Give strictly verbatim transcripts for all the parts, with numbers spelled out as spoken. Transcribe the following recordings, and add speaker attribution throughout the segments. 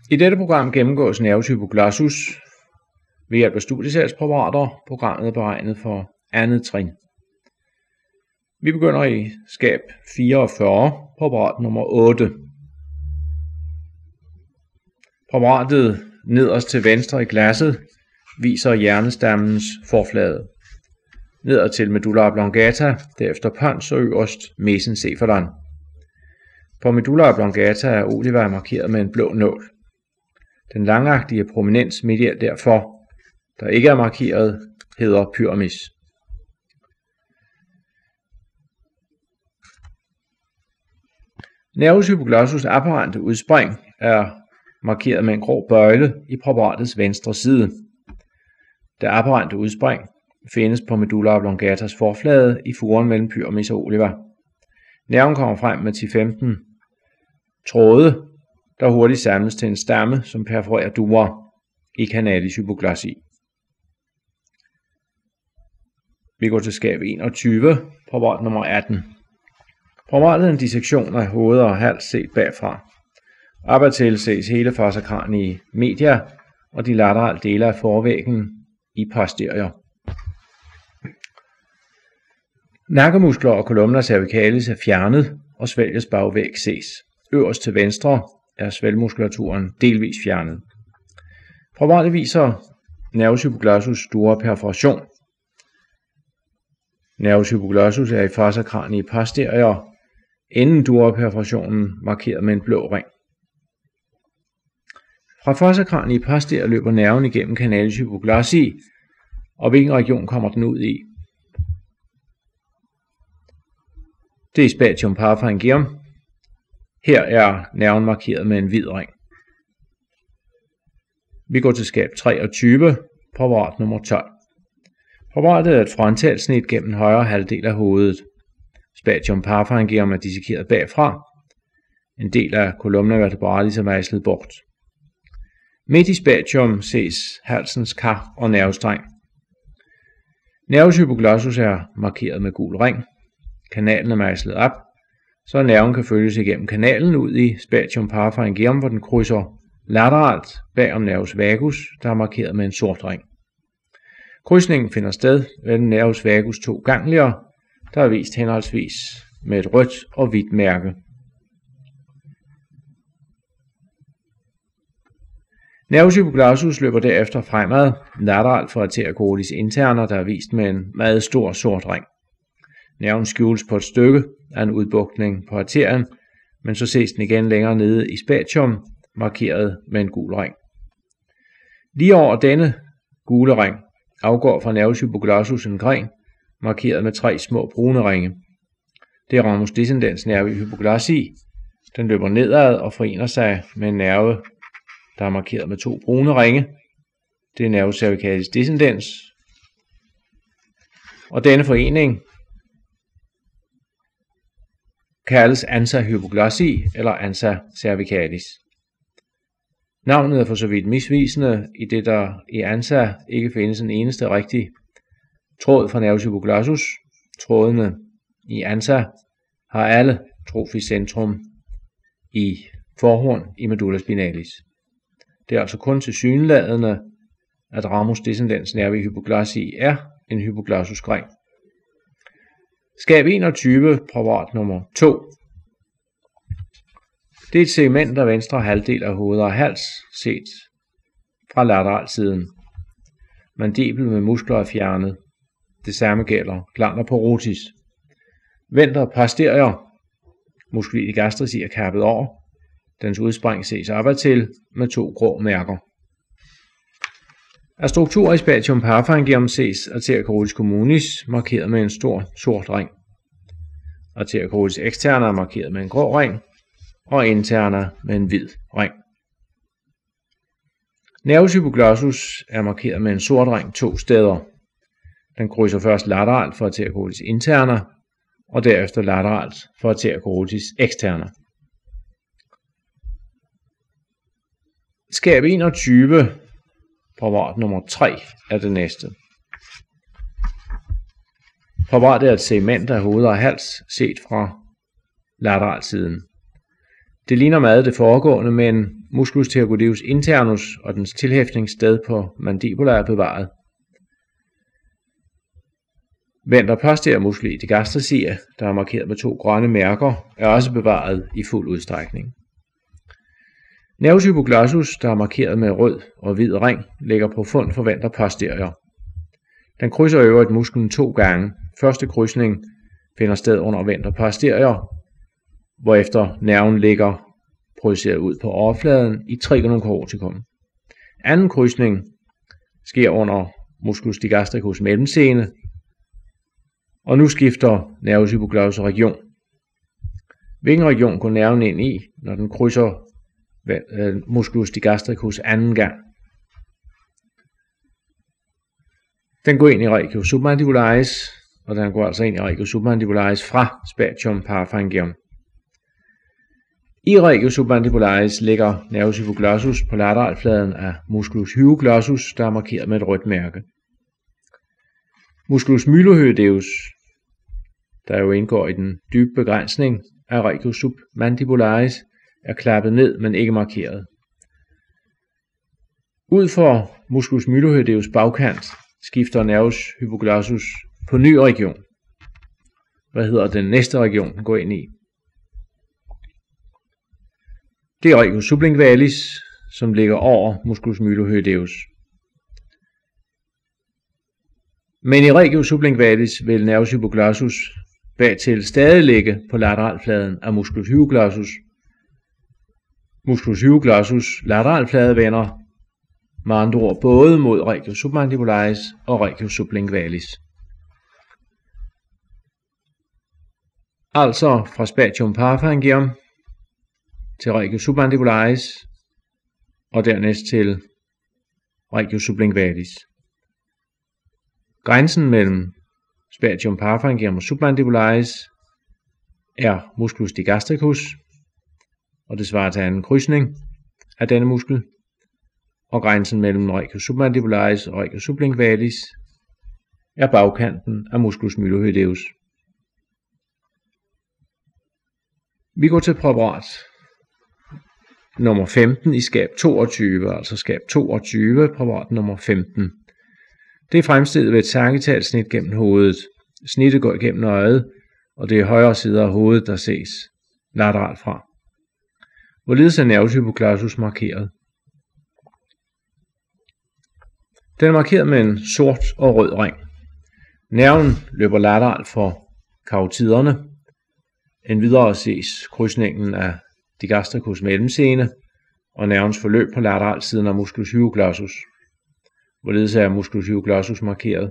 Speaker 1: I dette program gennemgås nervus hypoglossus ved hjælp af studiesalgspræparater. Programmet er beregnet for andet trin. Vi begynder i skab fireogfyrre, præparat nummer otte. Præparatet nederst til venstre i glasset viser hjernestammens forflade. Nedad til medulla oblongata, derefter pons og øverst mesencephalon. På medulla oblongata er oliva markeret med en blå nål. Den langagtige prominens medial derfor, der ikke er markeret, hedder pyramis. Nervus hypoglossus apparente udspring er markeret med en grå bøjle i præparatets venstre side. Det apparente udspring findes på medulla oblongatas forflade i furen mellem pyramis og oliva. Nerven kommer frem med ti til femten tråde, der hurtigt samles til en stamme, som perforerer dura i canalis hypoglossi. Vi går til skab enogtyve, præparat nummer atten. Præparatet er en dissektion af hoved og hals set bagfra. Opad ses hele fossa cranii media og de laterale dele af forvæggen i posterior. Nakkemuskler og columna cervicalis er fjernet, og svælgets bagvæg ses. Øverst til venstre er svælgmuskulaturen delvis fjernet. Præparatet viser nervus hypoglossus dura perforation. Nervus hypoglossus er i fossa cranii posterior, enden dura perforationen markeret med en blå ring. Fra fossa cranii posterior løber nerven igennem canalis hypoglossi, og hvilken region kommer den ud i? Det er spatium parapharyngeum. Her er nerven markeret med en hvid ring. Vi går til skab treogtyve, præparat nummer tolv. Præparatet er et frontalsnit gennem højre halvdel af hovedet. Spatium parapharyngeum er dissekeret bagfra. En del af columna vertebralis er mejslet bort. Midt i spatium ses halsens kar og nervestreng. Nervus hypoglossus er markeret med gul ring. Kanalen er mejslet op, så nerven kan følges igennem kanalen ud i spatium parapharyngeum, hvor den krydser lateralt bag om nervus vagus, der er markeret med en sort ring. Krydsningen finder sted ved den nervus vagus to ganglier, der er vist henholdsvis med et rødt og hvidt mærke. Nervus hypoglossus løber derefter fremad lateralt for arteria carotis interna, der er vist med en meget stor sort ring. Nerven skjules på et stykke af en udbuktning på arterien, men så ses den igen længere nede i spatium, markeret med en gul ring. Lige over denne gule ring afgår fra nervus hypoglossus en gren, markeret med tre små brune ringe. Det er ramus descendens nervi hypoglossi. Den løber nedad og forener sig med en nerve, der er markeret med to brune ringe. Det er nervus cervicalis descendens. Og denne forening kaldes ansa hypoglossi eller ansa cervicalis. Navnet er for så vidt misvisende, i det der i ansa ikke findes en eneste rigtig tråd fra nervus hypoglossus. Trådene i ansa har alle troficentrum i forhorn i medulla spinalis. Det er altså kun tilsyneladende, at ramus descendens nervi hypoglossi er en hypoglossusgren. Skab enogtyve, præparat nummer to. Det er et segment af venstre halvdel af hoved og hals, set fra lateralsiden. Mandibel med muskler er fjernet. Det samme gælder glandor porotis. Venter posterior. Musculi gastrici er kappet over. Dens udspring ses opad til med to grå mærker. Af struktur i spatium parapharyngeum ses arteria carotis communis markeret med en stor sort ring. Arteria carotis externa er markeret med en grå ring, og interna med en hvid ring. Nervus hypoglossus er markeret med en sort ring to steder. Den krydser først lateralt for arteria carotis interna, og derefter lateralt for arteria carotis externa. Skab enogtyve, præparat nummer tre er det næste. Præparatet er et segment af hoved og hals set fra lateralsiden. Det ligner meget det foregående, men musculus pterygoideus internus og dens tilhæftningssted på mandibula er bevaret. Venter posterior muskel i digastricia, der er markeret med to grønne mærker, er også bevaret i fuld udstrækning. Nervus hypoglossus, der er markeret med rød og hvid ring, ligger profund for venter posterior. Den krydser øvrigt musklen to gange. Første krydsning finder sted under venter posterior, hvorefter nerven ligger projiceret ud på overfladen i trigonum caroticum. Anden krydsning sker under musculus digastricus mellemsene, og nu skifter nervus hypoglossus region. Hvilken region går nerven ind i, når den krydser musculus digastricus anden gang? Den går ind i regio submandibularis, og den går altså ind i regio submandibularis fra spatium parapharyngeum. I regio submandibularis ligger nervus hypoglossus på lateralfladen af musculus hypoglossus, der er markeret med et rødt mærke. Musculus mylohyoideus, der jo indgår i den dybe begrænsning af regio submandibularis, er klappet ned, men ikke markeret. Ud for musculus mylohyoideus bagkant skifter nervus hypoglossus på ny region. Hvad hedder den næste region, den går ind i? Det er regio sublingualis, som ligger over musculus mylohyoideus. Men i regio sublingualis vil nervus hypoglossus bagtil stadig ligge på lateralfladen af musculus hypoglossus. Musculus hypoglossus lateralflade vender med andre ord både mod regio submandibularis og regio sublingualis. Altså fra spatium parapharyngeum til regio submandibularis og dernæst til regio sublingualis. Grænsen mellem spatium parapharyngeum og submandibularis er musculus digastricus, og det svarer til anden krydsning af denne muskel, og grænsen mellem regio submandibularis og regio sublingualis er bagkanten af musculus mylohyoideus. Vi går til præparat nummer femten i skab toogtyve, altså skab toogtyve, præparat nummer femten. Det er fremstillet ved et sagittalt snit gennem hovedet. Snittet går igennem øjet, og det er højre side af hovedet, der ses lateralt fra. Hvorledes er nervus hypoglossus markeret? Den er markeret med en sort og rød ring. Nerven løber lateralt for karotiderne. Endvidere ses krydsningen af digastricus mellemsene og nervens forløb på lateralsiden af musculus hypoglossus. Hvorledes er musculus hypoglossus markeret?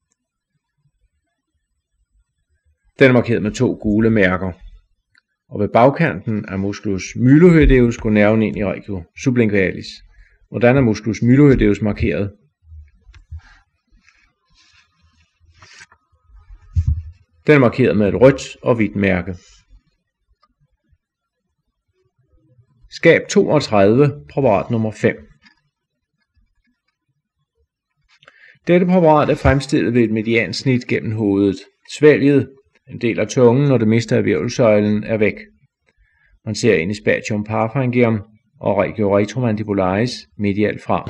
Speaker 1: Den er markeret med to gule mærker. Og ved bagkanten af musculus mylohyoideus går nerven ind i regio sublingualis. Hvordan er musculus mylohyoideus markeret? Den er markeret med et rødt og hvidt mærke. Skab toogtredive, præparat nummer fem. Dette præparat er fremstillet ved et mediansnit gennem hovedet. Svælget, en del af tungen og det meste af hvirvelsøjlen er væk. Man ser ind i spatium parapharyngeum og regio retromandibularis medialt fra.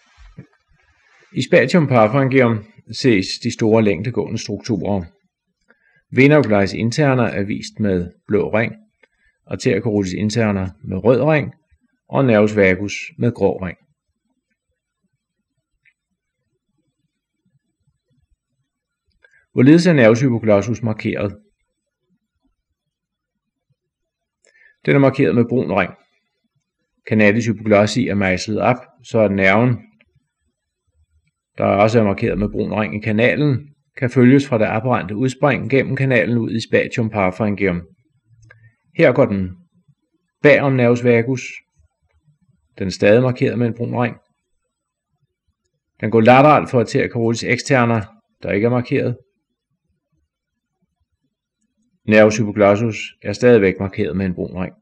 Speaker 1: I spatium parapharyngeum ses de store længdegående strukturer. Vena ocularis interna er vist med blå ring, arteria carotis interna med rød ring og nervus vagus med grå ring. Hvorledes er nervus hypoglossus markeret? Den er markeret med brun ring. Canalis hypoglossi er mejslet op, så at nerven, der også er markeret med brun ring i kanalen, kan følges fra det apparente udspring gennem kanalen ud i spatium parapharyngeum. Her går den bag om nervus vagus. Den er stadig markeret med en brun ring. Den går lateralt for arteria carotis externa, der ikke er markeret. Nervus hypoglossus er stadigvæk markeret med en brun ring.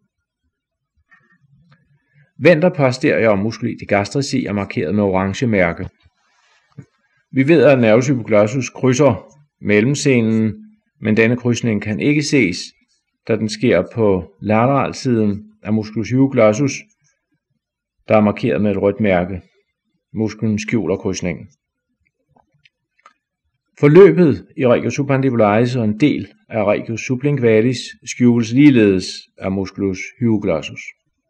Speaker 1: Venter posterior musculi digastrici er markeret med orange mærke. Vi ved, at nervus hypoglossus krydser mellemsenen, men denne krydsning kan ikke ses, da den sker på lateralsiden af musculus hypoglossus, der er markeret med et rødt mærke. Musklen skjuler krydsningen. Forløbet i Regius submandibularis og en del af Regius sublingualis skjules ligeledes af musculus hugoglossus.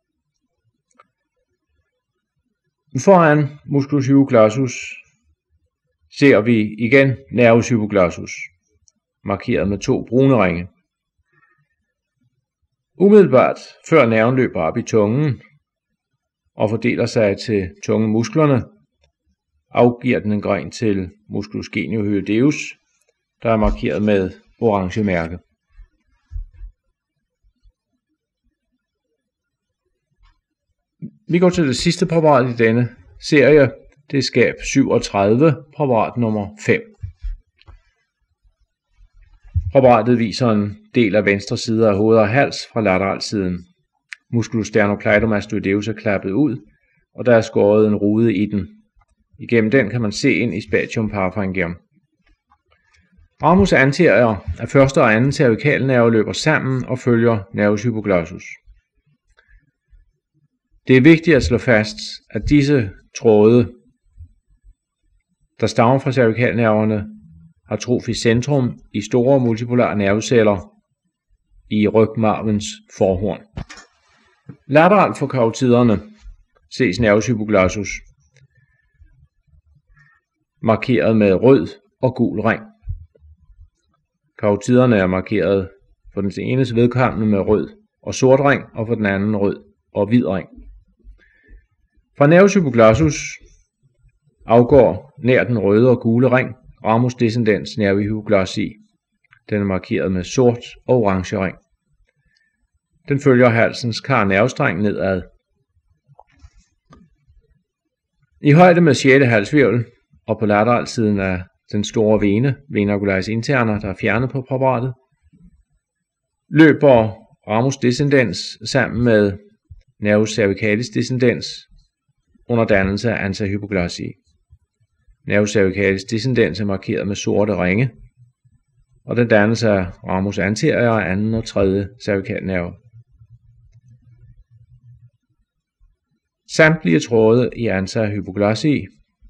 Speaker 1: Foran musculus hugoglossus ser vi igen nervus hypoglossus, markeret med to brune ringe. Umiddelbart før nerven løber op i tungen og fordeler sig til tungemusklerne, afgiver den en gren til musculus geniohyoideus, der er markeret med orange mærke. Vi går til det sidste præparat i denne serie. Det er skab syvogtredive, præparat nummer fem. Præparatet viser en del af venstre side af hoved og hals fra lateralsiden. Musculus sternocleidomastoideus er klappet ud, og der er skåret en rude i den. Igennem den kan man se ind i spatium parapharyngeum. Ramus anterior af første og anden cervikalnerve løber sammen og følger nervus hypoglossus. Det er vigtigt at slå fast, at disse tråde, der stammer fra cervikalnerverne, har trofis centrum i store multipolare nerveceller i rygmarvens forhorn. Lateralt for karotiderne ses nervus hypoglossus, markeret med rød og gul ring. Karotiderne er markeret for den enes vedkommende med rød og sort ring, og for den anden rød og hvid ring. Fra nervus hypoglossus afgår nær den røde og gule ring ramus descendens nervi hypoglossi. Den er markeret med sort og orange ring. Den følger halsens karnervestreng nedad. I højde med sjette halshvirvel og på lateralsiden af den store vene, vena ocularis interna, der er fjernet på præparatet, løber ramus descendens sammen med nervus cervicalis descendens under dannelse af ansa hypoglossi. Nervus cervicalis descendens er markeret med sorte ringe, og den dannes af ramus anterior og anden og tredje cervikalnerve. Samtlige tråde i ansa hypoglossi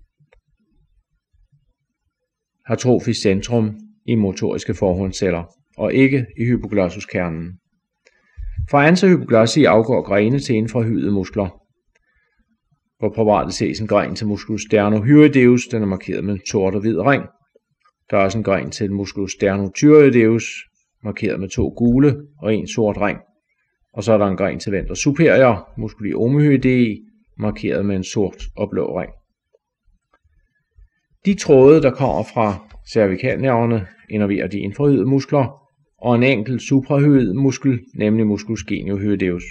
Speaker 1: har trofis centrum i motoriske forhåndsceller og ikke i hypoglossuskernen. Fra ansa hypoglossi afgår grene til infrahydede muskler. På præparatet ses en gren til musculus sternohyoideus, den er markeret med en sort og hvid ring. Der er også en gren til musculus sternothyreoideus, markeret med to gule og en sort ring. Og så er der en gren til venter superior, musculi omyoidei, markeret med en sort og blå ring. De tråde, der kommer fra cervikalnerverne, innerverer de infrahydede muskler, og en enkelt suprahyoid muskel, nemlig musculus geniohyoideus.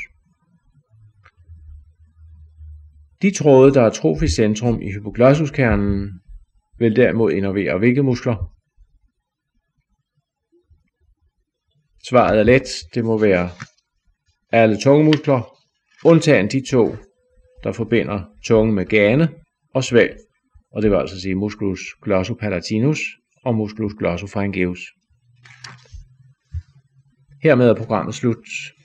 Speaker 1: De tråde, der er trofis centrum i hypoglossuskernen, vil derimod innervere hvilke muskler? Svaret er let. Det må være alle tungemuskler, undtagen de to, der forbinder tungen med gane og svælg, og det vil altså sige musculus glossopalatinus og musculus glossopharyngeus. Hermed er programmet slut.